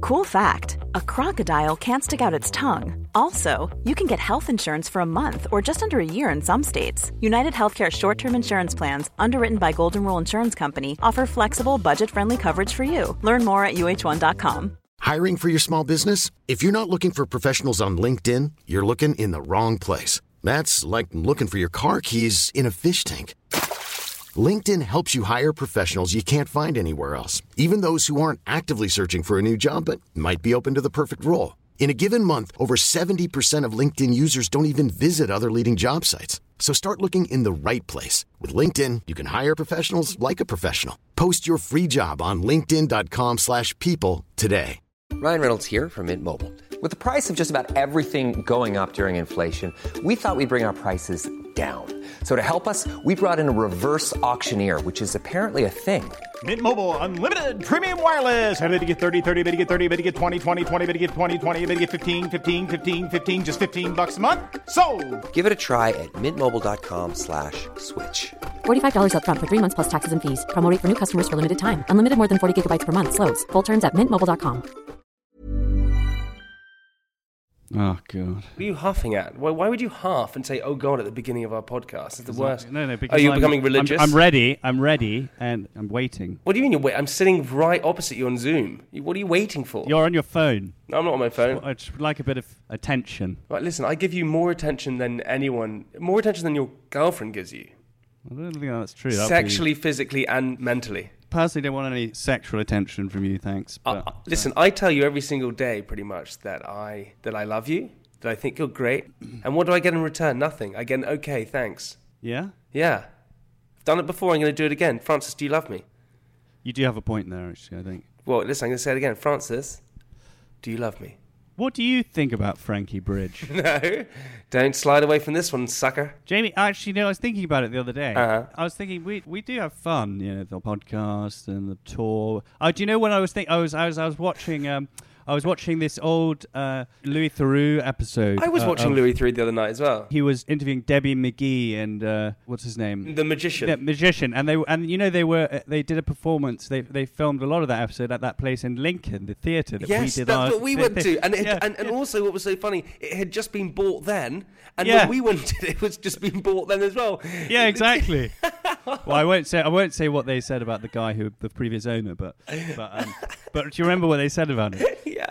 Cool fact, a crocodile can't stick out its tongue. Also, you can get health insurance for a month or just under a year in some states. United Healthcare short-term insurance plans, underwritten by Golden Rule Insurance Company, offer flexible, budget-friendly coverage for you. Learn more at uh1.com. Hiring for your small business? If you're not looking for professionals on LinkedIn, you're looking in the wrong place. That's like looking for your car keys in a fish tank. LinkedIn helps you hire professionals you can't find anywhere else, even those who aren't actively searching for a new job but might be open to the perfect role. In a given month, over 70% of LinkedIn users don't even visit other leading job sites. So start looking in the right place. With LinkedIn, you can hire professionals like a professional. Post your free job on linkedin.com/people today. Ryan Reynolds here from Mint Mobile. With the price of just about everything going up during inflation, we thought we'd bring our prices down. So to help us, we brought in a reverse auctioneer, which is apparently a thing. Mint Mobile Unlimited Premium Wireless. How to get 30, 30, bit to get 30, bit to get 20, 20, 20, bit to get 20, 20, bit to get 15, 15, 15, 15, just $15 a month? Sold! Give it a try at mintmobile.com/switch. $45 up front for 3 months plus taxes and fees. Promo rate for new customers for limited time. Unlimited more than 40 gigabytes per month. Slows full terms at mintmobile.com. Oh, God. What are you huffing at? Why would you huff and say, oh, God, at the beginning of our podcast? It's the worst. No, because you're becoming religious? I'm ready, and I'm waiting. What do you mean you're waiting? I'm sitting right opposite you on Zoom. What are you waiting for? You're on your phone. No, I'm not on my phone. I'd just like a bit of attention. Right, listen, I give you more attention than anyone, more attention than your girlfriend gives you. I don't think that's true. Sexually, physically, and mentally. Personally, don't want any sexual attention from you, thanks. But, listen, I tell you every single day, pretty much, that I love you, that I think you're great. And what do I get in return? Nothing. I get an okay, thanks. Yeah? Yeah. I've done it before, I'm going to do it again. Francis, do you love me? You do have a point there, actually, I think. Well, listen, I'm going to say it again. Francis, do you love me? What do you think about Frankie Bridge? No, don't slide away from this one, sucker. Jamie, actually, I was thinking about it the other day. Uh-huh. I was thinking we do have fun, the podcast and the tour. Do you know when I was thinking? I was watching. I was watching this old Louis Theroux episode. I was watching Louis Theroux the other night as well. He was interviewing Debbie McGee and what's his name? The magician. The magician, and they did a performance. They filmed a lot of that episode at that place in Lincoln, the theatre that we did. That's what we went to, and also what was so funny, it had just been bought then, and when we went to it was just been bought then as well. Yeah, exactly. Well, I won't say what they said about the guy the previous owner, but do you remember what they said about it? Yeah.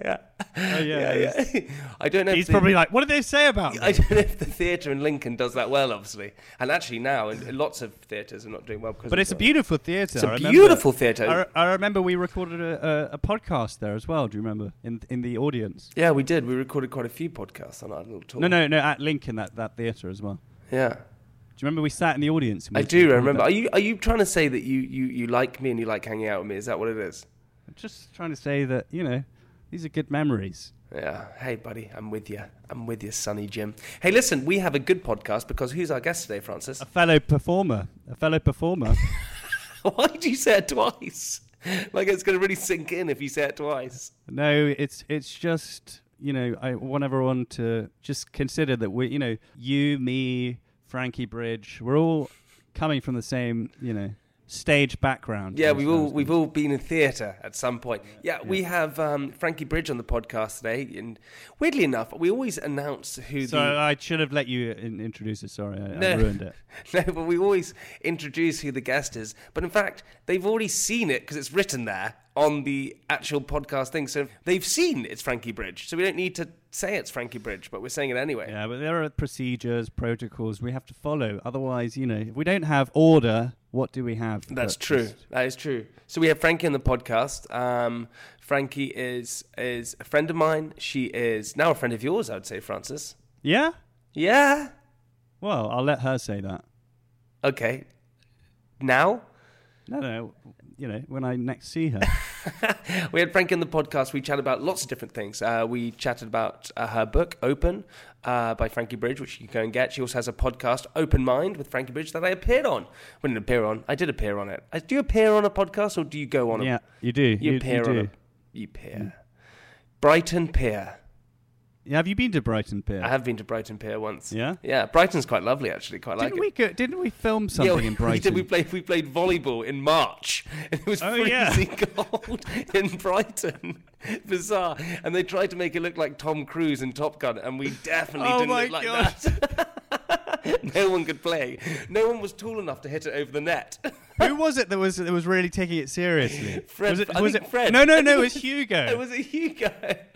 Oh, yeah. I don't know. He's probably like, what did they say about me? I don't know if the theatre in Lincoln does that well, obviously. And actually now, lots of theatres are not doing well. But it's a beautiful theatre. It's a beautiful theatre. I remember we recorded a podcast there as well. Do you remember? In the audience. Yeah, we did. We recorded quite a few podcasts on our little tour. No, at Lincoln, that theatre as well. Yeah. Do you remember we sat in the audience? I do remember. Are you trying to say that you like me and you like hanging out with me? Is that what it is? I'm just trying to say that, these are good memories. Yeah. Hey, buddy, I'm with you. Sonny Jim. Hey, listen, we have a good podcast because who's our guest today, Francis? A fellow performer. Why did you say it twice? Like it's going to really sink in if you say it twice. No, it's just, I want everyone to just consider that we, you, me, Frankie Bridge, we're all coming from the same, stage background. Yeah, we've all been in theatre at some point. Yeah, we have Frankie Bridge on the podcast today, and weirdly enough, we always announce who. So I should have let you introduce it. Sorry, I ruined it. No, but we always introduce who the guest is. But in fact, they've already seen it because it's written there on the actual podcast thing. So they've seen it's Frankie Bridge. So we don't need to say it's Frankie Bridge, but we're saying it anyway. Yeah, but there are procedures, protocols we have to follow. Otherwise, if we don't have order, what do we have? That's true. That is true. So we have Frankie on the podcast. Frankie is a friend of mine. She is now a friend of yours, I would say, Francis. Yeah? Yeah. Well, I'll let her say that. Okay. Now? No, when I next see her. We had Frankie on the podcast. We chatted about lots of different things. We chatted about her book, Open, by Frankie Bridge, which you can go and get. She also has a podcast, Open Mind, with Frankie Bridge, that I appeared on. I didn't appear on. I did appear on it. Do you appear on a podcast, or do you go on Yeah, you do. You appear on it. You appear. Brighton Pier. Yeah, have you been to Brighton Pier? I have been to Brighton Pier once. Yeah? Yeah, Brighton's quite lovely, actually. Quite like it. Didn't we film something in Brighton? We played volleyball in March, and it was freezing cold in Brighton. Bizarre. And they tried to make it look like Tom Cruise in Top Gun, and we definitely didn't look like that. No one could play. No one was tall enough to hit it over the net. Who was it that was really taking it seriously? Fred. Was it Fred? No, it was Hugo. Was it Hugo?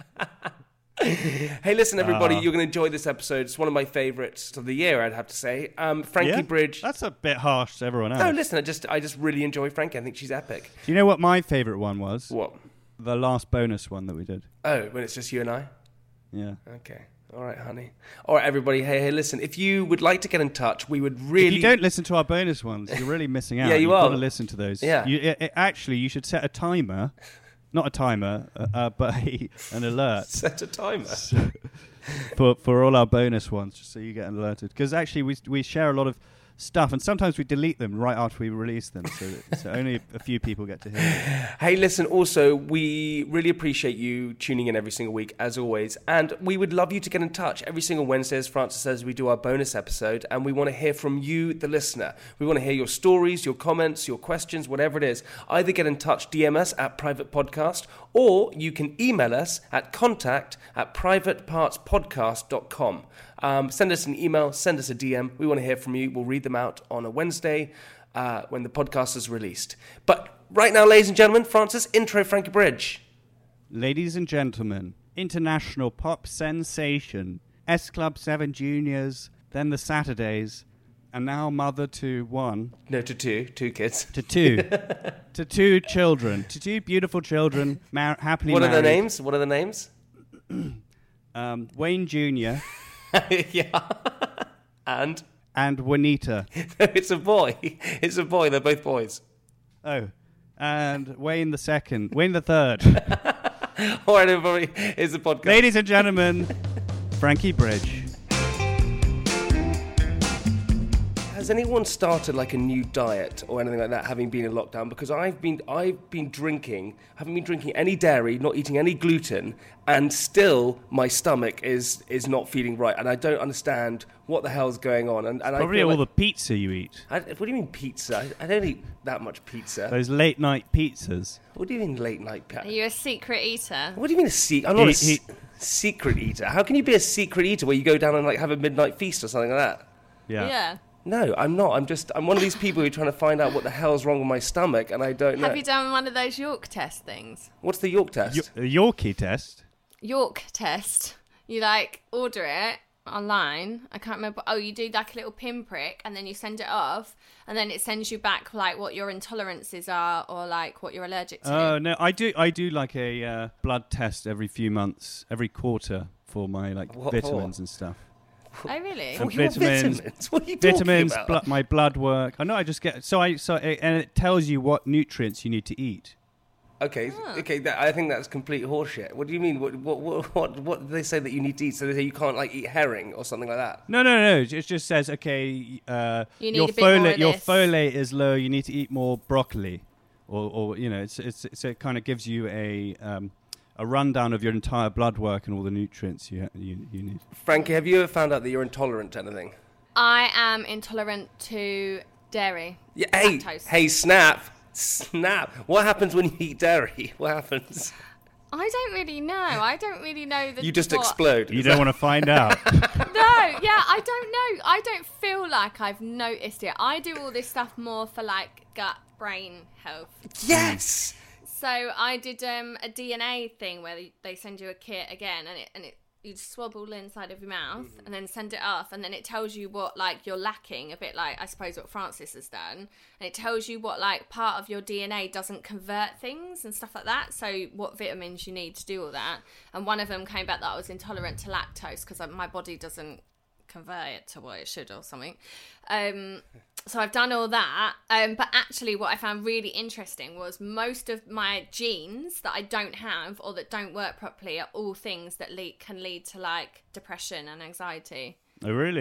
Hey, listen, everybody, you're going to enjoy this episode. It's one of my favourites of the year, I'd have to say. Frankie Bridge. That's a bit harsh to everyone else. No, listen, I just really enjoy Frankie. I think she's epic. Do you know what my favourite one was? What? The last bonus one that we did. Oh, when it's just you and I? Yeah. Okay. All right, honey. All right, everybody. Hey, listen, if you would like to get in touch, we would really... If you don't listen to our bonus ones, you're really missing out. Yeah, You've are. got to listen to those. Yeah. Actually, you should set a timer. Not a timer, but an alert. Set a timer. for all our bonus ones, just so you get alerted. Because actually, we share a lot of stuff, and sometimes we delete them right after we release them, so only a few people get to hear them. Hey, listen, also, we really appreciate you tuning in every single week, as always, and we would love you to get in touch. Every single Wednesday, as Francis says, we do our bonus episode, and we want to hear from you, the listener. We want to hear your stories, your comments, your questions, whatever it is. Either get in touch, DM us at Private Podcast, or you can email us at contact@privatepartspodcast.com. Send us an email, send us a DM. We want to hear from you. We'll read them out on a Wednesday when the podcast is released. But right now, ladies and gentlemen, Francis, intro Frankie Bridge. Ladies and gentlemen, international pop sensation, S Club 7 Juniors, then the Saturdays, and now mother to one. No, to two kids. To two. To two children. To two beautiful children, happily married. What are the names? Wayne Jr. Yeah. And Juanita. No, it's a boy. It's a boy. They're both boys. Oh. And Wayne the second. Wayne the third. All right, everybody. Here's the podcast. Ladies and gentlemen, Frankie Bridge. Has anyone started like a new diet or anything like that, having been in lockdown? Because I've been drinking, haven't been drinking any dairy, not eating any gluten, and still my stomach is not feeling right, and I don't understand what the hell's going on. And Probably I feel all like, the pizza you eat. what do you mean pizza? I don't eat that much pizza. Those late night pizzas. What do you mean late night? Are you a secret eater? What do you mean I'm not a secret eater. How can you be a secret eater where you go down and like have a midnight feast or something like that? Yeah. No, I'm not. I'm one of these people who are trying to find out what the hell's wrong with my stomach, and I don't know. Have you done one of those York test things? What's the York test? A Yorkie test? York test. You order it online. I can't remember. Oh, you do like a little pinprick, and then you send it off, and then it sends you back like what your intolerances are or like what you're allergic to. Oh no, I do like a blood test every few months, every quarter for my vitamins and stuff. Oh really? And vitamins. What are you talking about? My blood work. I know. I just get and it tells you what nutrients you need to eat. Okay. I think that's complete horseshit. What do you mean? What do they say that you need to eat? So they say you can't eat herring or something like that. No. It just says your folate folate is low. You need to eat more broccoli, or it kind of gives you a rundown of your entire blood work and all the nutrients you need. Frankie, have you ever found out that you're intolerant to anything? I am intolerant to dairy. Yeah, Lactose. hey, snap. What happens when you eat dairy? What happens? I don't really know. I don't really know. You just explode. You don't want to find out. No, I don't know. I don't feel like I've noticed it. I do all this stuff more for gut, brain health. Yes. So I did a DNA thing where they send you a kit again, and it you swabble inside of your mouth and then send it off, and then it tells you what you're lacking, a bit like I suppose what Francis has done, and it tells you what part of your DNA doesn't convert things and stuff like that. So what vitamins you need to do all that, and one of them came back that I was intolerant to lactose because my body doesn't convert it to what it should or something. So I've done all that, but actually what I found really interesting was most of my genes that I don't have or that don't work properly are all things that can lead to depression and anxiety. Oh really?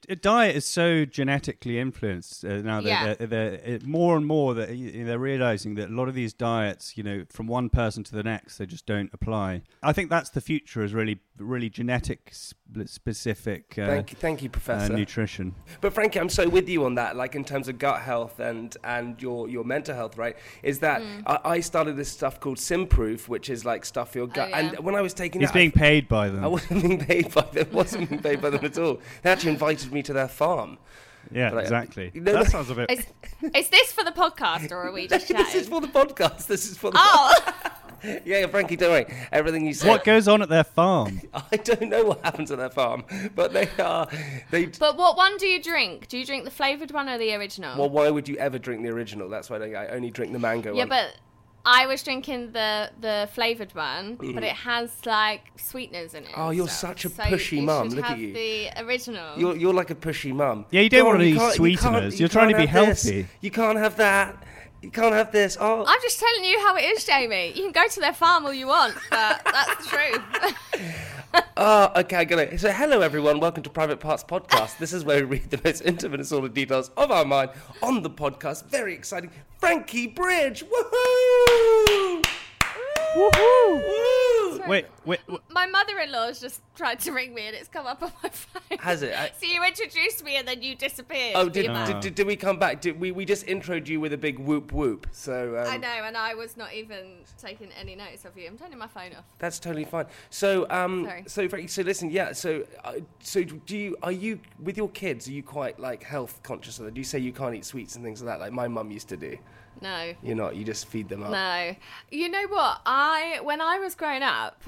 diet is so genetically influenced now that they're more and more that they're realizing that a lot of these diets, from one person to the next, they just don't apply. I think that's the future, is really genetic specific. Thank you, Professor. Nutrition. But Frankie, I'm so with you on that. Like in terms of gut health and your mental health, right? Is that I started this stuff called Simproof, which is like stuff for your gut. Oh, yeah. And when I was taking He's being paid by them. I wasn't being paid by them. Wasn't being paid by them at all. They actually invited me to their farm. Yeah, exactly. That sounds a bit. Is this for the podcast, or are we just chatting? This is for the podcast. This is for the. Oh. Yeah, Frankie, don't worry. Everything you said. What goes on at their farm? I don't know what happens at their farm, but they. But what one do you drink? Do you drink the flavoured one or the original? Well, why would you ever drink the original? That's why I only drink the mango one. Yeah, but I was drinking the flavoured one, but it has like sweeteners in it. Oh, you're such a pushy mum. Look at you. The original. You're like a pushy mum. Yeah, you don't want any sweeteners. You're trying to be healthy. You can't have that. You can't have this. Oh, I'm just telling you how it is, Jamie. You can go to their farm all you want, but that's the truth. Oh, okay, I got it. So, hello everyone. Welcome to Private Parts Podcast. This is where we read the most intimate and sordid details of our mind on the podcast. Very exciting. Frankie Bridge. Woohoo! Woohoo! Wait. My mother-in-law's just tried to ring me and it's come up on my phone. Has it? So you introduced me and then you disappeared. Oh, did we come back? We just introed you with a big whoop whoop. So I know, and I was not even taking any notice of you. I'm turning my phone off. That's totally fine. So Sorry. So listen, yeah. So are you with your kids? Are you quite like health conscious of that? Do you say you can't eat sweets and things like that, like my mum used to do? No. You're not. You just feed them up. No. You know what? When I was growing up,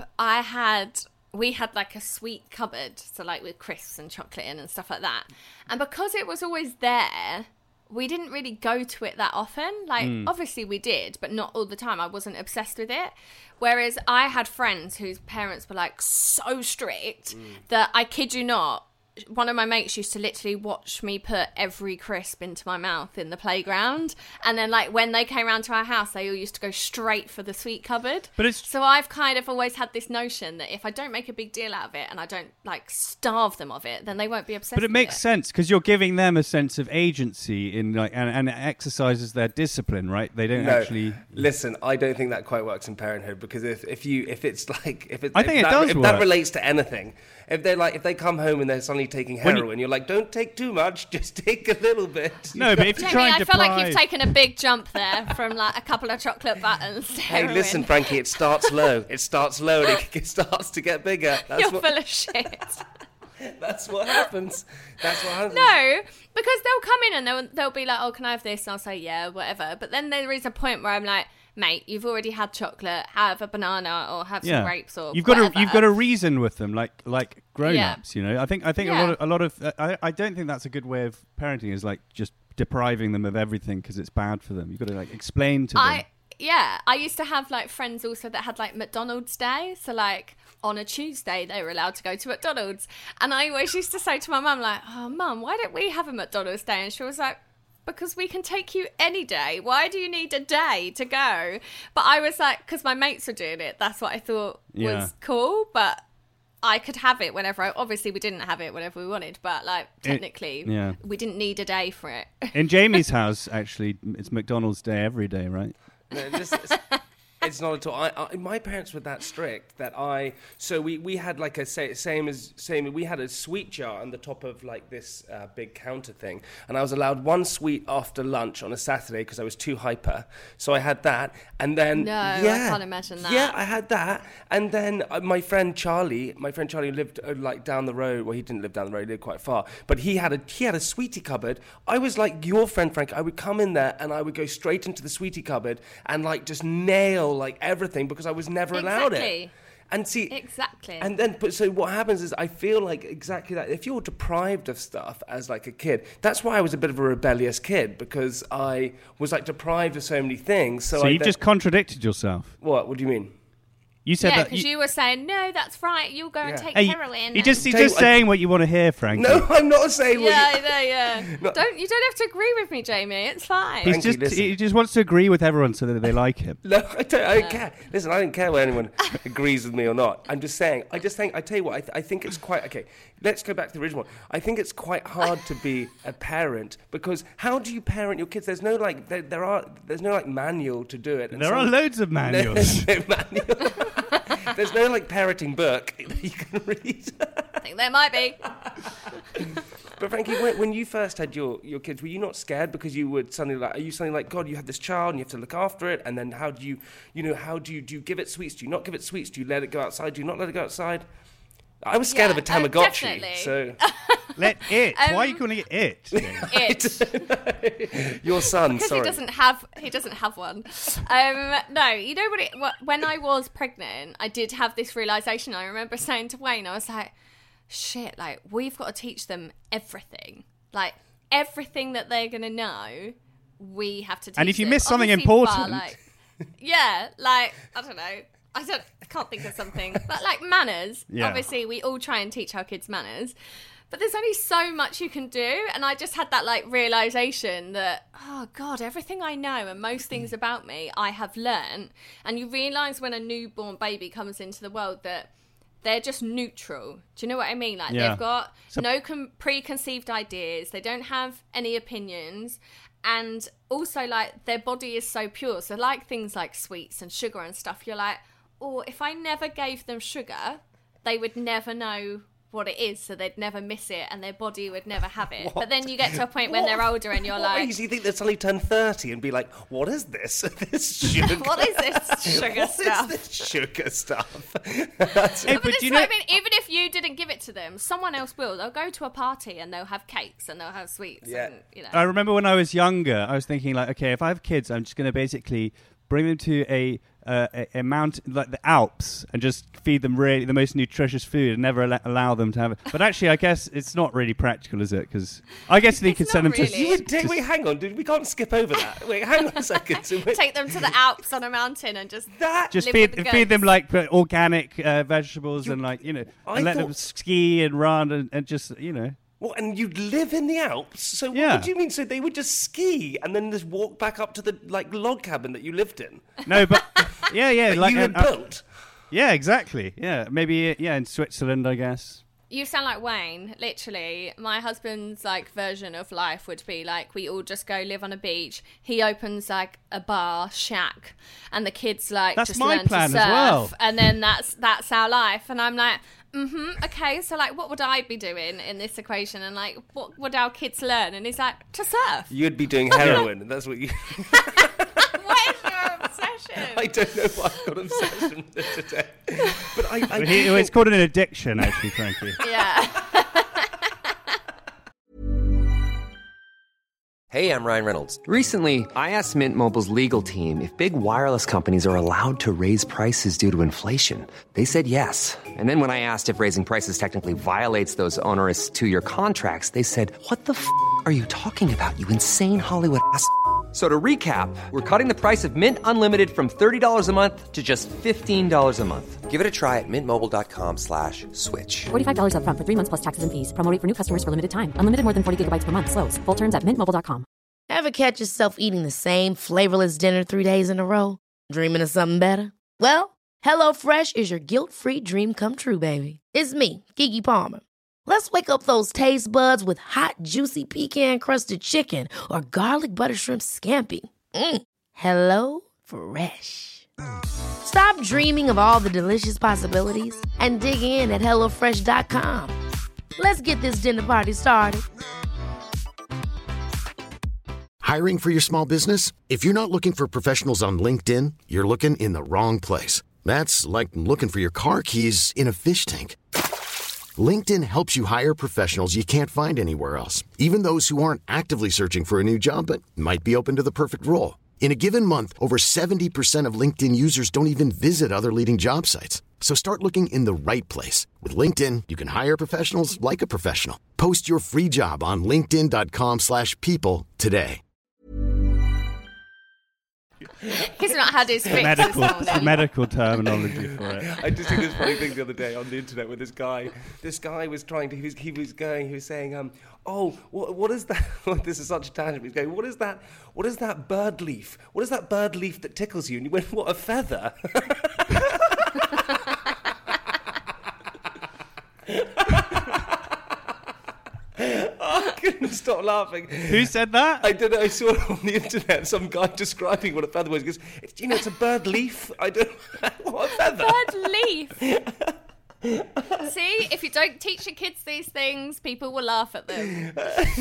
we had like a sweet cupboard, so like with crisps and chocolate in and stuff like that. And because it was always there, we didn't really go to it that often. Like, obviously we did, but not all the time. I wasn't obsessed with it. Whereas I had friends whose parents were like so strict that, I kid you not, one of my mates used to literally watch me put every crisp into my mouth in the playground, and then like when they came round to our house, they all used to go straight for the sweet cupboard. So I've kind of always had this notion that if I don't make a big deal out of it and I don't like starve them of it, then they won't be obsessed with it. But it makes sense because you're giving them a sense of agency in like, and it exercises their discipline, right? They don't actually. Listen, I don't think that quite works in parenthood, because if it does work. That relates to anything. If they come home and they're suddenly taking heroin, you're like, don't take too much, just take a little bit. No, but if you try and I feel like you've taken a big jump there from like a couple of chocolate buttons to heroin. Hey, listen, Frankie, it starts low. It starts low and it starts to get bigger. You're full of shit. That's what happens. No, because they'll come in and they'll be like, oh, can I have this? And I'll say, yeah, whatever. But then there is a point where I'm like, mate, you've already had chocolate, have a banana or have some grapes or you've whatever. got to reason with them like grown-ups, you know. I think a lot of I don't think that's a good way of parenting, is like just depriving them of everything because it's bad for them. You've got to like explain to them. I used to have like friends also that had like McDonald's Day, so like on a Tuesday they were allowed to go to McDonald's, and I always used to say to my mum like, oh mum, why don't we have a McDonald's Day? And she was like, because we can take you any day. Why do you need a day to go? But I was like, because my mates were doing it, that's what I thought was cool. But I could have it whenever. Obviously, we didn't have it whenever we wanted, but like technically, we didn't need a day for it. In Jamie's house, actually, it's McDonald's Day every day, right? No, it's not at all. My parents were that strict that we had like we had a sweet jar on the top of like this big counter thing, and I was allowed one sweet after lunch on a Saturday because I was too hyper. So I had that, and then I can't imagine that. Yeah, I had that, and then my friend Charlie lived like down the road. Well, he didn't live down the road; he lived quite far. But he had a sweetie cupboard. I was like your friend Frank. I would come in there and I would go straight into the sweetie cupboard and like just nail like everything because I was never allowed it. And see, exactly. And then, but so what happens is I feel like exactly that. If you're deprived of stuff as like a kid, that's why I was a bit of a rebellious kid, because I was like deprived of so many things. So you just contradicted yourself. What do you mean? You said that because you were saying, no, that's right, you'll go and take Hey, heroin. He's just saying what you want to hear, Frankie. No, I'm not saying what Yeah. No. You don't have to agree with me, Jamie. It's fine. He just wants to agree with everyone so that they like him. No, I don't care. Listen, I don't care whether anyone agrees with me or not. I'm just saying. I tell you what. I think it's quite okay. Let's go back to the original one. I think it's quite hard to be a parent because how do you parent your kids? There's no like there's no like manual to do it. And There are loads of manuals. There's no manual. There's no like parenting book that you can read. I think there might be. But Frankie, when you first had your kids, were you not scared because you would suddenly like? Are you suddenly like, God, you have this child and you have to look after it, and then how do you do you give it sweets? Do you not give it sweets? Do you let it go outside? Do you not let it go outside? I was scared of a Tamagotchi. Definitely. So Let it. Why are you calling it it? It. Your son, Because sorry. he doesn't have one. No, you know when I was pregnant, I did have this realization. I remember saying to Wayne, I was like, shit, like we've got to teach them everything. Like everything that they're gonna know, we have to teach And if you them. miss something Obviously, important. I don't know. I can't think of something. But like manners. Yeah. Obviously, we all try and teach our kids manners. But there's only so much you can do. And I just had that like realization that, oh God, everything I know and most things about me, I have learned. And you realize when a newborn baby comes into the world that they're just neutral. Do you know what I mean? Like Yeah. they've got no preconceived ideas. They don't have any opinions. And also like their body is so pure. So like things like sweets and sugar and stuff, you're like, oh, if I never gave them sugar, they would never know what it is, so they'd never miss it and their body would never have it. But then you get to a point when they're older and you're like... Do you think they'll suddenly turn 30 and be like, what is this? This sugar. What is this sugar stuff? What is this sugar stuff? Hey, But but this do you is know? what I mean, even if you didn't give it to them, someone else will. They'll go to a party and they'll have cakes and they'll have sweets. Yeah. And, you know. I remember when I was younger, I was thinking like, okay, if I have kids, I'm just going to basically bring them to a mountain like the Alps and just feed them really the most nutritious food and never allow them to have it. But actually, I guess it's not really practical, is it? Because I guess they It's could send not them really. to. Wait, hang on, dude. We can't skip over that. Wait, hang on a second. So Take them to the Alps on a mountain and just Just live feed with the them goats. like organic vegetables and like I and let them thought- ski and run and just What, and you'd live in the Alps? So Yeah. what do you mean? So they would just ski and then just walk back up to the like log cabin that you lived in? No, but yeah, That like you had built? yeah, exactly. Yeah, maybe in Switzerland, I guess. You sound like Wayne. Literally, my husband's like version of life would be like we all just go live on a beach. He opens like a bar shack, and the kids like That's just my learn plan to as surf, well. and then that's our life. And I'm like, okay, so like, what would I be doing in this equation? And like, what would our kids learn? And he's like, to surf. You'd be doing heroin, and that's what you... What is your obsession? I don't know why I've got obsession with it today. But I It's called an addiction, actually, Frankie. Yeah. Hey, I'm Ryan Reynolds. Recently, I asked Mint Mobile's legal team if big wireless companies are allowed to raise prices due to inflation. They said yes. And then when I asked if raising prices technically violates those onerous two-year contracts, they said, "What the f*** are you talking about, you insane Hollywood ass?" So to recap, we're cutting the price of Mint Unlimited from $30 a month to just $15 a month. Give it a try at mintmobile.com/switch. $45 up front for 3 months plus taxes and fees. Promo rate for new customers for limited time. Unlimited more than 40 gigabytes per month. Slows full terms at mintmobile.com. Ever catch yourself eating the same flavorless dinner 3 days in a row? Dreaming of something better? Well, HelloFresh is your guilt-free dream come true, baby. It's me, Keke Palmer. Let's wake up those taste buds with hot, juicy pecan-crusted chicken or garlic butter shrimp scampi. Hello Fresh. Stop dreaming of all the delicious possibilities and dig in at HelloFresh.com. Let's get this dinner party started. Hiring for your small business? If you're not looking for professionals on LinkedIn, you're looking in the wrong place. That's like looking for your car keys in a fish tank. LinkedIn helps you hire professionals you can't find anywhere else, even those who aren't actively searching for a new job but might be open to the perfect role. In a given month, over 70% of LinkedIn users don't even visit other leading job sites. So start looking in the right place. With LinkedIn, you can hire professionals like a professional. Post your free job on linkedin.com/people today. He's not had his fix this morning. medical terminology for it. I just did this funny thing the other day on the internet with this guy. This guy was trying to. He was saying, "Oh, what is that?" This is such a tangent. He's going, "What is that? What is that bird leaf? What is that bird leaf that tickles you?" And you went, "What, a feather?" I couldn't stop laughing. Who said that? I don't know. I saw it on the internet. Some guy describing what a feather was. He goes, it's a bird leaf. I don't know. What, a feather? Bird leaf. See, if you don't teach your kids these things, people will laugh at them.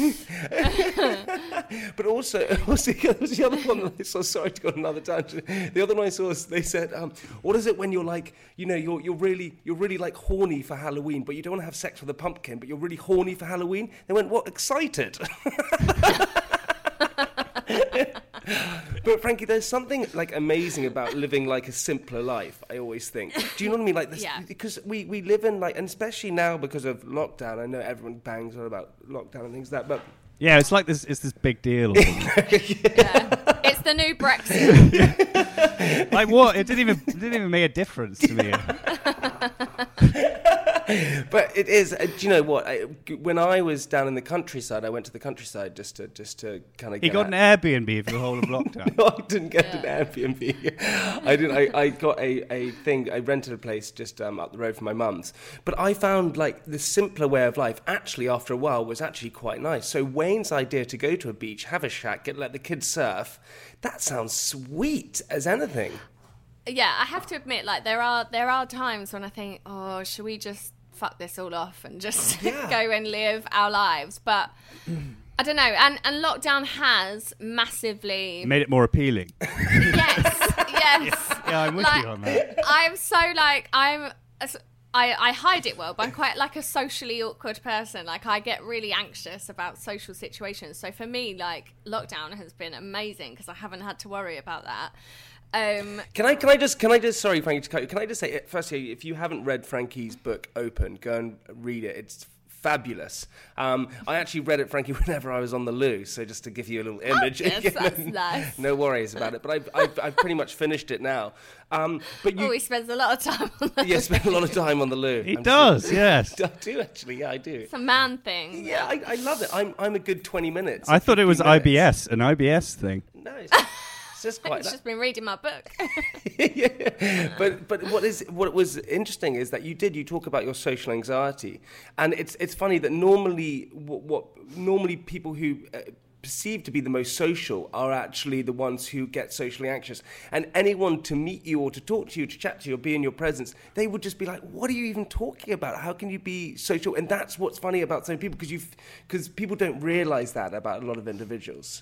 But also the other one that I saw. Sorry to go on another tangent. The other one I saw was they said, "What is it when you're like, you're really like horny for Halloween, but you don't want to have sex with a pumpkin, but you're really horny for Halloween?" They went, "What? Excited?" But Frankie, there's something like amazing about living like a simpler life, I always think. Do you know what I mean? Like this, Yeah. Because we live in like, and especially now because of lockdown. I know everyone bangs on about lockdown and things like that, but Yeah, it's like this. It's this big deal. Yeah. It's the new Brexit. Like what? It didn't even make a difference to me. But it is. Do you know what? When I was down in the countryside, I went to the countryside just to kind of. He got an Airbnb for the whole of lockdown. No, I didn't get an Airbnb. I didn't. I got a thing. I rented a place just up the road from my mum's. But I found like the simpler way of life. Actually, after a while, was actually quite nice. So Wayne's idea to go to a beach, have a shack, let the kids surf. That sounds sweet as anything. Yeah, I have to admit, like there are times when I think, oh, should we just fuck this all off and just go and live our lives? But I don't know. And lockdown has massively Made it more appealing. Yes. Yeah, I'm with Like, you on that. I'm so like I hide it well, but I'm quite like a socially awkward person. Like I get really anxious about social situations. So for me, like lockdown has been amazing because I haven't had to worry about that. Can I just sorry, Frankie, to cut you. Can I just say, firstly, if you haven't read Frankie's book Open, go and read it. It's fabulous. I actually read it, Frankie, whenever I was on the loo. So just to give you a little image. Yes, that's nice. No worries about it. But I've pretty much finished it now. But you, he spends a lot of time on that. Yeah, spend a lot of time on the loo. He does, yes. I do actually. Yeah, I do. It's a man thing. Yeah, I love it. I'm a good 20 minutes. I thought it was 15 minutes. IBS, an IBS thing. No, it's just quite. He's just been reading my book. Yeah. But what was interesting is that you talk about your social anxiety, and it's funny that normally normally people who perceived to be the most social are actually the ones who get socially anxious. And anyone to meet you or to talk to you, to chat to you, or be in your presence, they would just be like, "What are you even talking about? How can you be social?" And that's what's funny about some people, because people don't realise that about a lot of individuals.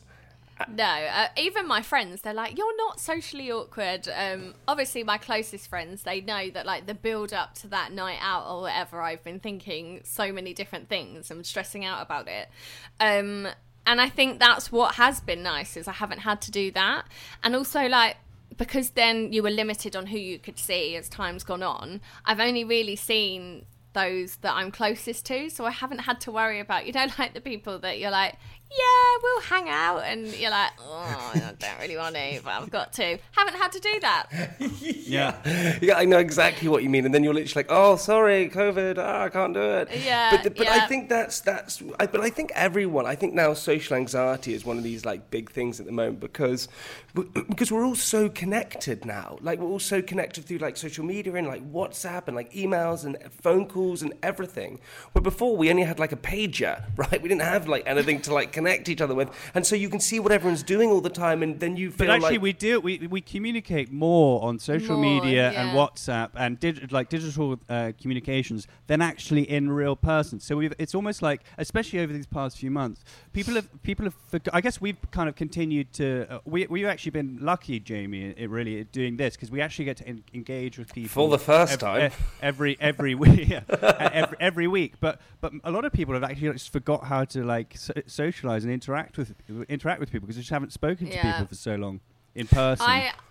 No, even my friends, they're like, "You're not socially awkward." Obviously, my closest friends, they know that like the build up to that night out or whatever, I've been thinking so many different things and stressing out about it. And I think that's what has been nice, is I haven't had to do that. And also like, because then you were limited on who you could see as time's gone on, I've only really seen those that I'm closest to, so I haven't had to worry about, like the people that you're like, yeah, we'll hang out, and you're like, oh, I don't really want to, but I've got to. Haven't had to do that. Yeah, I know exactly what you mean. And then you're literally like, oh, sorry, COVID, I can't do it. Yeah, but yeah. I think but I think everyone, I think now social anxiety is one of these like big things at the moment because we're all so connected now. Like we're all so connected through like social media and like WhatsApp and like emails and phone calls and everything. Where before we only had like a pager, right? We didn't have like anything to like connect each other with, and so you can see what everyone's doing all the time, and then you feel. But actually, we communicate more on social media and WhatsApp and digital communications than actually in real person. So it's almost like, especially over these past few months, people have. I guess we've kind of continued to. We've actually been lucky, Jamie, really doing this, because we actually get to engage with people for the first time every week. Every week, but a lot of people have actually just forgot how to like socialize and interact with people because they just haven't spoken to people for so long in person.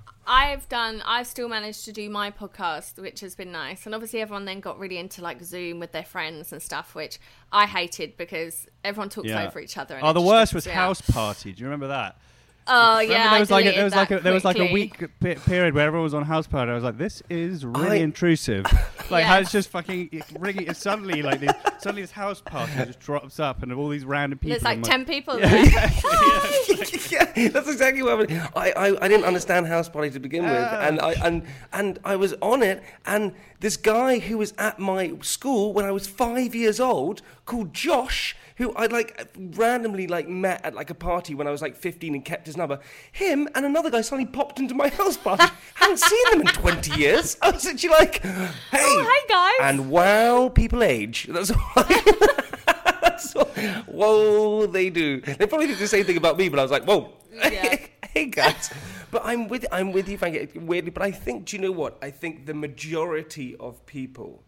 I've still managed to do my podcast, which has been nice, and obviously everyone then got really into like Zoom with their friends and stuff, which I hated because everyone talks over each other. And the worst was House Party. Do you remember that? Oh yeah, there was I like deleted that there was like a quickly. week period where everyone was on house party. I was like, this is really intrusive. Like how it's just fucking ringing. Suddenly, suddenly this house party just drops up, and all these random people. There's like I'm 10 people Yeah. there. Yeah, that's exactly what happened. I didn't understand house party to begin with, and I was on it, and this guy who was at my school when I was 5 years old, called Josh, who I randomly met at a party when I was 15 and kept his number. Him and another guy suddenly popped into my house party. Hadn't seen them in 20 years. I was actually like, hey, hey guys. And wow, people age. That's what whoa, they do. They probably did the same thing about me, but I was like, whoa, Yeah. hey guys. But I'm with you, Frankie. Weirdly, but I think, do you know what? I think the majority of people.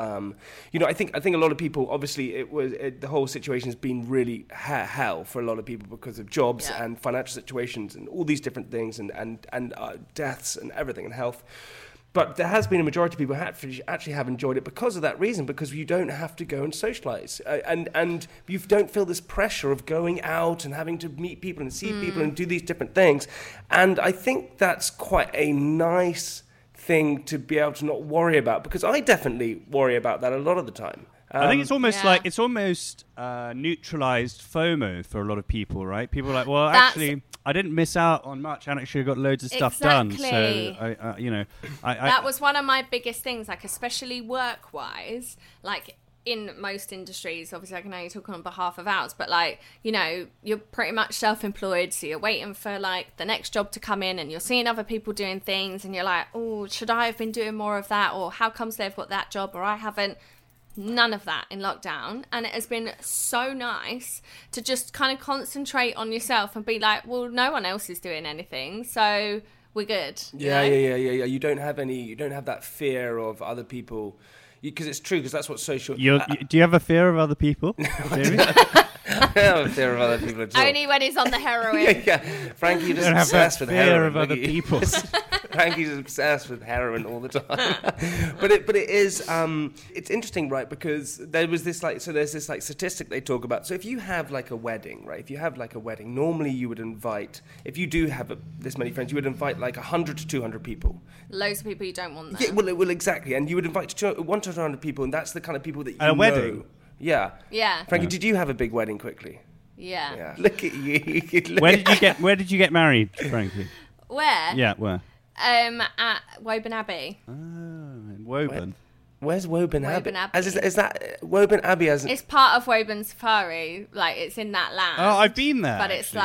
I think a lot of people. Obviously, the whole situation has been really hell for a lot of people because of jobs and financial situations and all these different things and deaths and everything and health. But there has been a majority of people who actually have enjoyed it because of that reason, because you don't have to go and socialise. And you don't feel this pressure of going out and having to meet people and see people and do these different things. And I think that's quite a nice thing to be able to not worry about, because I definitely worry about that a lot of the time. I think it's almost neutralized FOMO for a lot of people, right? People are like, well, actually, I didn't miss out on much, and actually got loads of stuff done. So, that was one of my biggest things, especially work-wise, in most industries. Obviously, I can only talk on behalf of ours, but you're pretty much self-employed, so you're waiting for the next job to come in, and you're seeing other people doing things, and you're like, oh, should I have been doing more of that, or how comes they've got that job or I haven't? None of that in lockdown, and it has been so nice to just kind of concentrate on yourself and be like, well, no one else is doing anything, so we're good. Yeah. You don't have that fear of other people, because it's true, because that's what social. Do you have a fear of other people, Jamie? I don't have a fear of other people at all. Only when he's on the heroin. Yeah. Frankie just obsessed with fear heroin. of other people. Frankie's obsessed with heroin all the time. but it is it's interesting, right? Because there's this statistic they talk about. So if you have a wedding, right? If you have a wedding, normally you would invite, if you do have this many friends, you would invite 100 to 200 people. Loads of people you don't want there. Yeah, well, exactly. And you would invite 100 to 200 people, and that's the kind of people that you know. A wedding? Yeah. Yeah. Frankie, did you have a big wedding quickly? Yeah. Look at you. Where did you get married, Frankie? Where? Yeah, where? At Woburn Abbey. Oh, in Woburn. Where's Woburn Abbey? Abbey. Is that Woburn Abbey? It's part of Woburn Safari. It's in that land. Oh, I've been there. But it's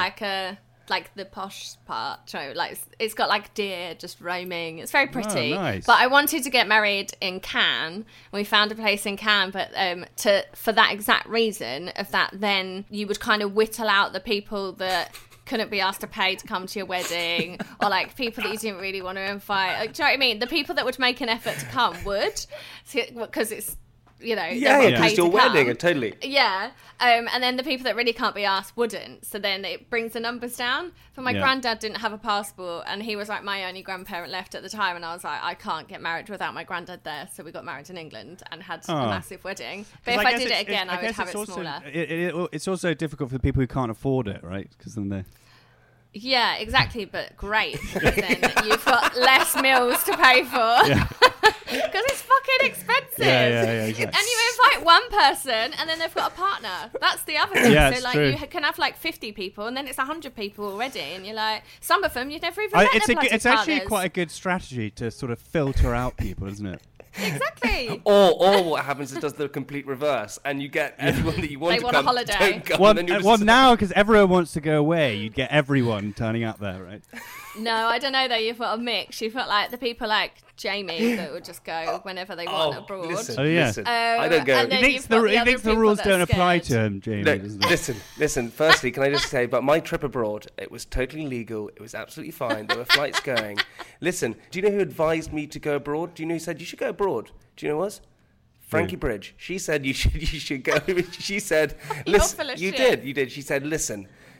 the posh part. So it's got deer just roaming. It's very pretty. Oh, nice. But I wanted to get married in Cannes. We found a place in Cannes, but for that exact reason of that, then you would kind of whittle out the people that couldn't be asked to pay to come to your wedding, or people that you didn't really want to invite. Do you know what I mean? The people that would make an effort to come would, because it's because it's your wedding, totally. Yeah, and then the people that really can't be asked wouldn't. So then it brings the numbers down. But my granddad didn't have a passport, and he was my only grandparent left at the time. And I was like, I can't get married without my granddad there. So we got married in England and had a massive wedding. But if I did it again, I would have it smaller. It's also difficult for the people who can't afford it, right? Because then they. Yeah, exactly, but great. Because then you've got less meals to pay for. Because it's fucking expensive. Yeah, exactly. And you invite one person and then they've got a partner. That's the other thing. Yeah, so true. You can have 50 people and then it's 100 people already, and you're like, some of them you've never even met their bloody it's actually partners. quite a good strategy to sort of filter out people, isn't it? Exactly. Or what happens is does the complete reverse, and you get everyone that you want They to want a come. holiday. Don't come, Well, and then you're just- now, because everyone wants to go away, you'd get everyone turning up there, right? No, I don't know though. You've got a mix. You've got the people like Jamie that would just go whenever they want abroad. Listen, Oh, yeah. listen. I don't go. and then He thinks you've got the other people rules that are don't apply scared. to him, Jamie, No, doesn't he? listen. Firstly, can I just say, but my trip abroad, it was totally legal. It was absolutely fine. There were flights going. Listen, do you know who advised me to go abroad? Do you know who said you should go abroad? Do you know who it was? Frankie Bridge. She said you should go. She said, You're listen. full of You shit. did. She said, listen.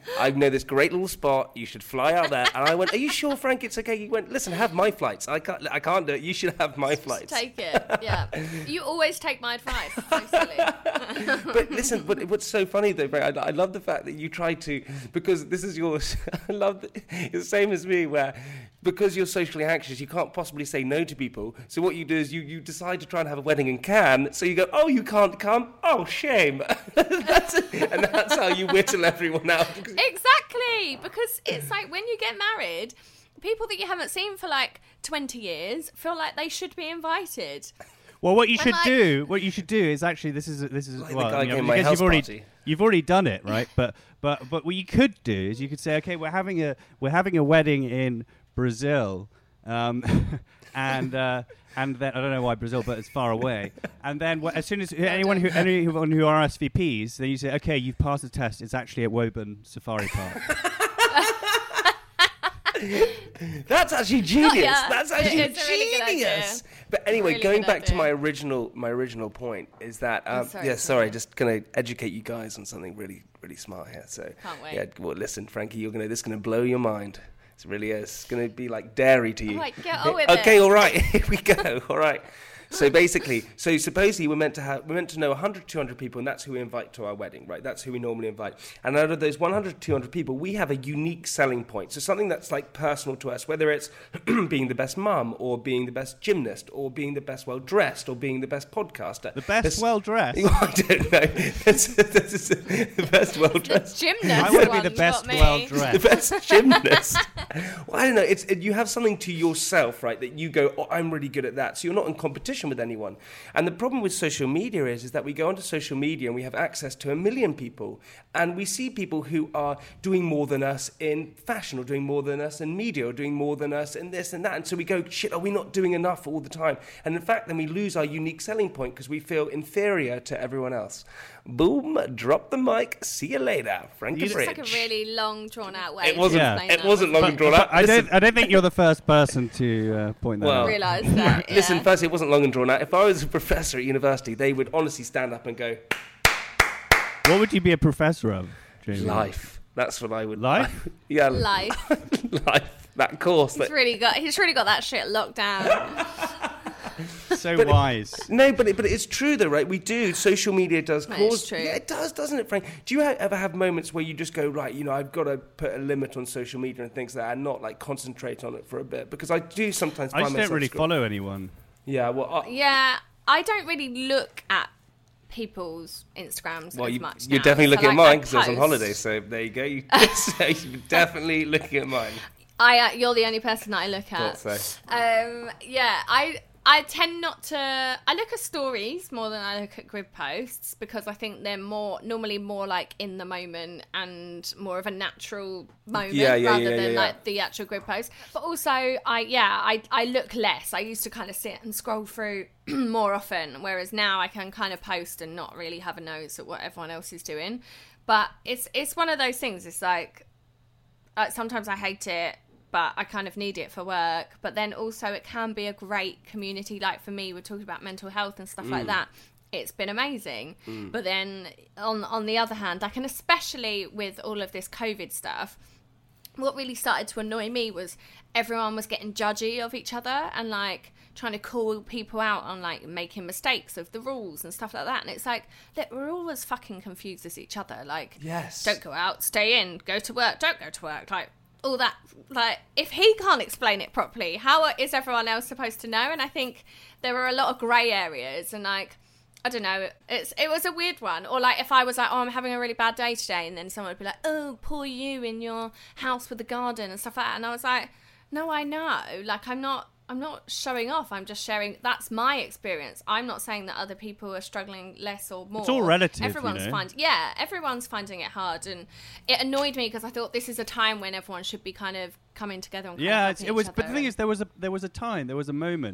I know this great little spot. You should fly out there. And I went, are you sure, Frank, it's okay? He went, listen, have my flights. I can't do it. You should have my flights. Take it. Yeah. You always take my advice. So silly. But listen, but what's so funny though, Frank, I love the fact that you try to, because this is yours. I love it's the same as me, where because you're socially anxious, you can't possibly say no to people. So what you do is you decide to try and have a wedding in Cannes. So you go, oh, you can't come? Oh, shame. And that's how you whittle everyone out. Exactly. Because it's like when you get married, people that you haven't seen for like 20 years feel like they should be invited. Well, what you should do is actually this is Like well, the guy you know, came to my because house party. you've already done it, right? But what you could do is you could say, okay, we're having a wedding in Brazil, and then I don't know why Brazil, but it's far away. And then as soon as anyone who RSVPs, then you say, okay, you've passed the test. It's actually at Woburn Safari Park. That's actually genius. Yeah, That's actually it's a really good genius. idea. But anyway, Really going good back to idea. my original point is that sorry. just gonna educate you guys on something really really smart here. So Can't wait. yeah, well listen, Frankie, this is gonna blow your mind. It really is. It's gonna be like dairy to you. All right, get on with Okay, it. all right, here we go. All right. So basically, supposedly we're meant to know 100, 200 people, and that's who we invite to our wedding, right? That's who we normally invite. And out of those 100, 200 people, we have a unique selling point. So something that's like personal to us, whether it's being the best mum, or being the best gymnast, or being the best well-dressed, or being the best podcaster. The best well-dressed? I don't know. The best well-dressed. The gymnast. I want to be one the best got me. well-dressed. The best gymnast. Well, I don't know. You have something to yourself, right? That you go, oh, I'm really good at that. So you're not in competition with anyone. And the problem with social media is that we go onto social media and we have access to 1 million people, and we see people who are doing more than us in fashion, or doing more than us in media, or doing more than us in this and that. And so we go, shit, are we not doing enough all the time? And in fact, then we lose our unique selling point because we feel inferior to everyone else. Boom, drop the mic, see you later. Frankie It's Bridge. like a really long, drawn-out way. It wasn't. to explain It that. wasn't long and drawn out. I don't think you're the first person to point that Well, out. Realise that. Yeah. Listen, firstly, it wasn't long and drawn out. If I was a professor at university, they would honestly stand up and go, What would you be a professor of, Jamie? life. That's what I would. Life? Yeah. Life. Life. That course. He's really got that shit locked down. So wise. No, but it's true though, right? We do. Social media does That cause. is true. Yeah, it does, doesn't it, Frank? Do you ever have moments where you just go, right, I've got to put a limit on social media and things like that, and not like concentrate on it for a bit? Because I do sometimes. I find just don't myself really scroll- follow anyone. Yeah, well, Yeah, I don't really look at people's Instagrams well, as much you're now. definitely So, looking at like, mine because I was on post. holiday. So there you go. You're definitely looking at mine. You're the only person that I look at. Thought so. Yeah, I tend not to. I look at stories more than I look at grid posts because I think they're normally more like in the moment and more of a natural moment rather than like the actual grid post. But also, I look less. I used to kind of sit and scroll through more often, whereas now I can kind of post and not really have a nose at what everyone else is doing. But it's one of those things. It's like sometimes I hate it, but I kind of need it for work. But then also it can be a great community. Like for me, we're talking about mental health and stuff like that. It's been amazing. But then on the other hand, like, and especially with all of this COVID stuff, what really started to annoy me was everyone was getting judgy of each other and like trying to call people out on like making mistakes of the rules and stuff like that. And it's like, look, we're all as fucking confused as each other. Like, Yes. don't go out, stay in, go to work, don't go to work. Like, all that, like, if he can't explain it properly, how is everyone else supposed to know? And I think there are a lot of grey areas, and like, I don't know, it was a weird one. Or like, if I was like, oh, I'm having a really bad day today, and then someone would be like, oh, poor you in your house with a garden and stuff like that, and I was like, no, I know, like, I'm not showing off. I'm just sharing. That's my experience. I'm not saying that other people are struggling less or more. It's all relative, Everyone's you know? everyone's finding it hard, and it annoyed me because I thought this is a time when everyone should be kind of coming together and kind of helping It was. each But the other thing and- is, there was a time, there was a moment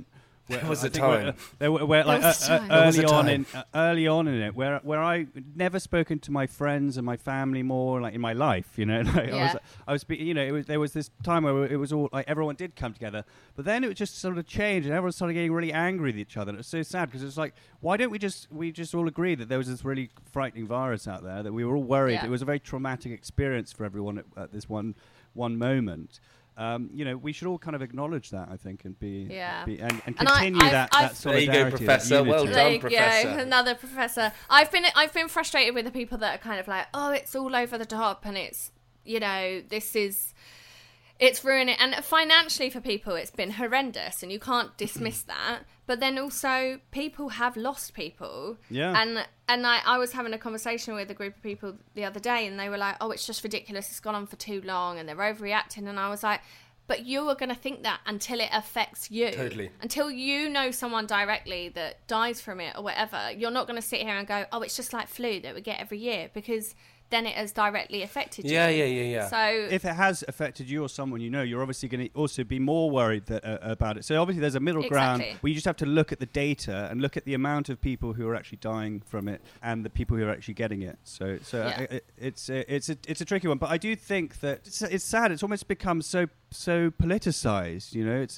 There was a time. Where like was a time. early on in it, where I never spoken to my friends and my family more, like in my life, you know. Like Yeah. I was, you know, there was this time where it was all like everyone did come together, but then it just sort of changed, and everyone started getting really angry with each other. And it was so sad because it's like, why don't we just all agree that there was this really frightening virus out there, that we were all worried. Yeah. It was a very traumatic experience for everyone at this one moment. You know, we should all kind of acknowledge that, I think, and and continue that I've solidarity. There you go, Professor. that Well unity. done. There you Professor. go, another professor. I've been frustrated with the people that are kind of like, oh, it's all over the top, and it's, you know, it's ruining, and financially for people it's been horrendous, and you can't dismiss that. But then also people have lost people. Yeah. And I was having a conversation with a group of people the other day, and they were like, oh, it's just ridiculous, it's gone on for too long, and they're overreacting. And I was like, but you are going to think that until it affects you. Totally. Until you know someone directly that dies from it or whatever, you're not going to sit here and go, oh, it's just like flu that we get every year, because then it has directly affected you. Yeah. So if it has affected you or someone you know, you're obviously going to also be more worried about it. So obviously there's a middle ground Exactly. where you just have to look at the data and look at the amount of people who are actually dying from it and the people who are actually getting it. So Yeah. it's a tricky one. But I do think that it's sad. It's almost become so politicized, you know.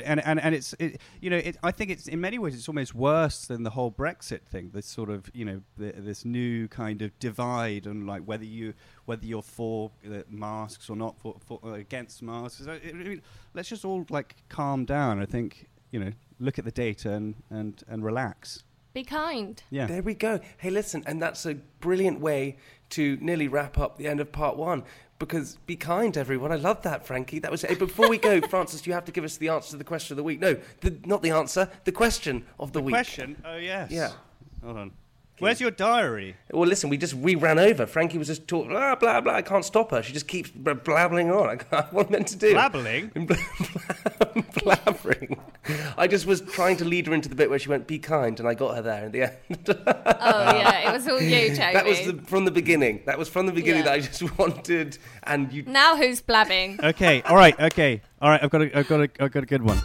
I think it's in many ways it's almost worse than the whole Brexit thing. This sort of, you know, this new kind of divide on like whether you're for masks or not, for against masks. I mean, let's just all like calm down. I think, you know, look at the data and relax. be kind. Yeah. There we go. Hey, listen, and that's a brilliant way to nearly wrap up the end of part one. Because be kind, everyone. I love that, Frankie. That was. Hey, before we go, Francis, you have to give us the answer to the question of the week. No, not the answer. The question of the week. Question? Oh yes. Yeah. Hold on. Where's your diary? Well, listen, we ran over. Frankie was just talking, blah, blah, blah. I can't stop her. She just keeps blabbling on. What am I meant to do? Blabbling? Blabbering. I just was trying to lead her into the bit where she went, be kind, and I got her there in the end. Oh, yeah, it was all you, Toby. That was from the beginning. That Yeah. that I just wanted, and you... Now who's blabbing? Okay. All right. I've got a good one.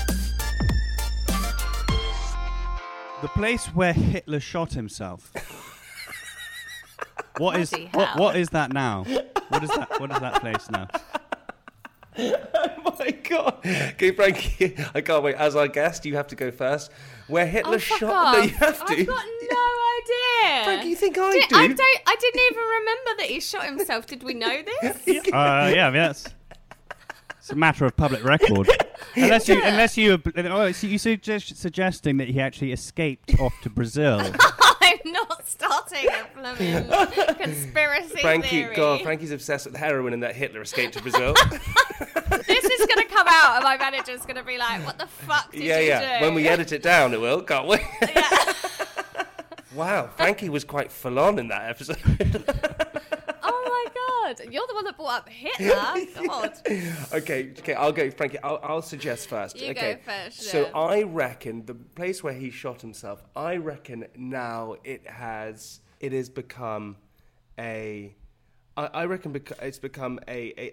The place where Hitler shot himself. What is Bloody hell. what is that now? What is that place now? Oh my God. Okay, Frankie, I can't wait. As our guest, you have to go first. Where Hitler Fuck shot... off. No, you have to. I've got no idea. Frankie, you think I do? I didn't even remember that he shot himself. Did we know this? Yeah, I mean it's a matter of public record. Unless you suggesting that he actually escaped off to Brazil. I'm not starting a blooming conspiracy Frankie, theory. God, Frankie's obsessed with heroin and that Hitler escaped to Brazil. This is going to come out and my manager's going to be like, what the fuck did you do? When we edit it down, it will. Can't we? Yeah. Wow, Frankie was quite full on in that episode. Oh my God. You're the one that brought up Hitler. God. Okay, I'll go, Frankie. I'll suggest first. You okay. go first, So yeah. I reckon the place where he shot himself, I reckon now it has become a. I reckon it's become a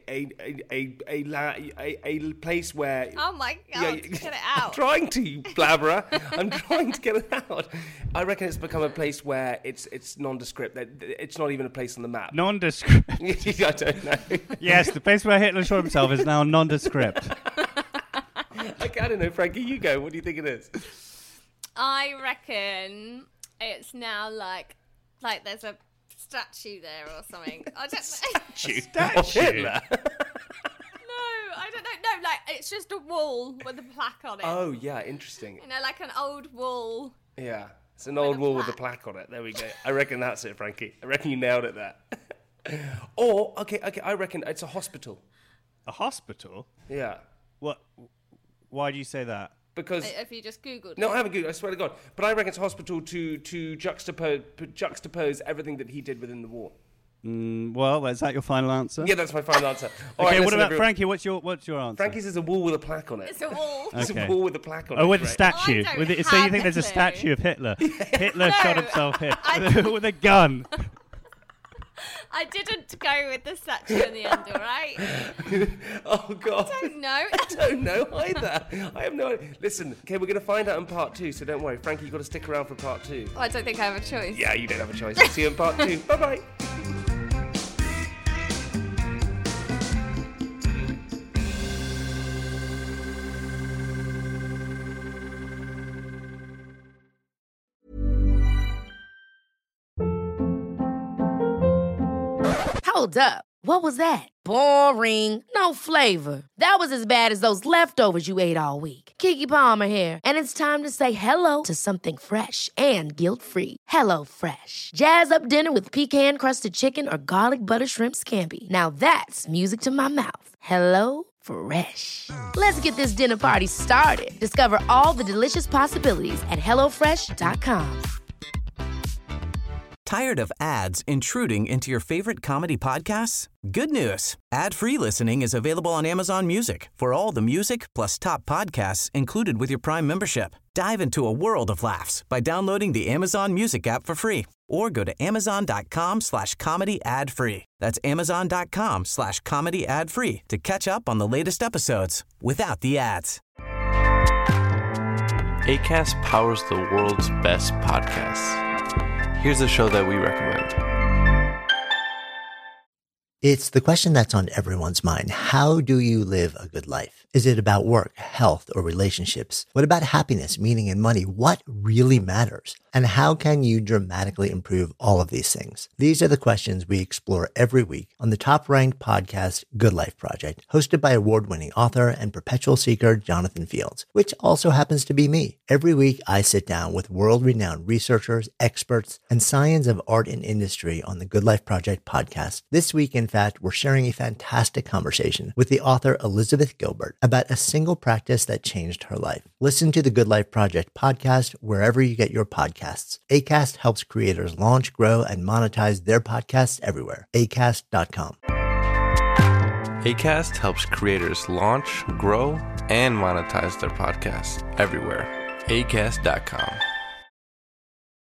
place where. Oh my God. Get it out. I'm trying to, you blabberer. I'm trying to get it out. I reckon it's become a place where it's nondescript. It's not even a place on the map. Nondescript. I don't know. Yes, the place where Hitler shot himself is now nondescript. Okay, I don't know, Frankie. You go. What do you think it is? I reckon it's now like there's a statue there or something. I don't know. Of Hitler. No, I don't know. No, like it's just a wall with a plaque on it. Oh yeah, interesting. You know, like an old wall. Yeah, it's an old a wall with a plaque. plaque on it. There we go. I reckon that's it, Frankie. I reckon you nailed it there. Or okay. I reckon it's a hospital. A hospital? Yeah, What? Why do you say that? because If you just Googled no, it. I haven't Googled. I swear to God. But I reckon it's a hospital to juxtapose everything that he did within the war. Well, is that your final answer? Yeah, that's my final answer. All Okay. right, what listen, about everyone. Frankie? What's your answer? Frankie's is a wall with a plaque on it. It's a wall. It's Okay. a wall with a plaque on it. Oh, with a Great. statue. I don't So you have think there's a a clue. statue of Hitler? Hitler No, shot himself I- with a gun. I didn't go with the statue in the end, all right? Oh, God. I don't know. I don't know either. I have no idea. Listen, okay, we're going to find out in part 2, so don't worry. Frankie, you've got to stick around for part 2. Well, I don't think I have a choice. Yeah, you don't have a choice. I'll see you in part 2. Bye-bye. Hold up. What was that? Boring. No flavor. That was as bad as those leftovers you ate all week. Keke Palmer here, and it's time to say hello to something fresh and guilt-free. Hello Fresh. Jazz up dinner with pecan-crusted chicken or garlic butter shrimp scampi. Now that's music to my mouth. Hello Fresh. Let's get this dinner party started. Discover all the delicious possibilities at hellofresh.com. Tired of ads intruding into your favorite comedy podcasts? Good news. Ad-free listening is available on Amazon Music for all the music plus top podcasts included with your Prime membership. Dive into a world of laughs by downloading the Amazon Music app for free or go to amazon.com/comedy ad-free. That's amazon.com/comedy ad-free to catch up on the latest episodes without the ads. Acast powers the world's best podcasts. Here's a show that we recommend. It's the question that's on everyone's mind. How do you live a good life? Is it about work, health, or relationships? What about happiness, meaning, and money? What really matters? And how can you dramatically improve all of these things? These are the questions we explore every week on the top-ranked podcast, Good Life Project, hosted by award-winning author and perpetual seeker Jonathan Fields, which also happens to be me. Every week, I sit down with world-renowned researchers, experts, and science of art and industry on the Good Life Project podcast. This week, in fact, we're sharing a fantastic conversation with the author Elizabeth Gilbert about a single practice that changed her life. Listen to the Good Life Project podcast wherever you get your podcasts. Acast helps creators launch, grow, and monetize their podcasts everywhere. Acast.com. Acast helps creators launch, grow, and monetize their podcasts everywhere. Acast.com.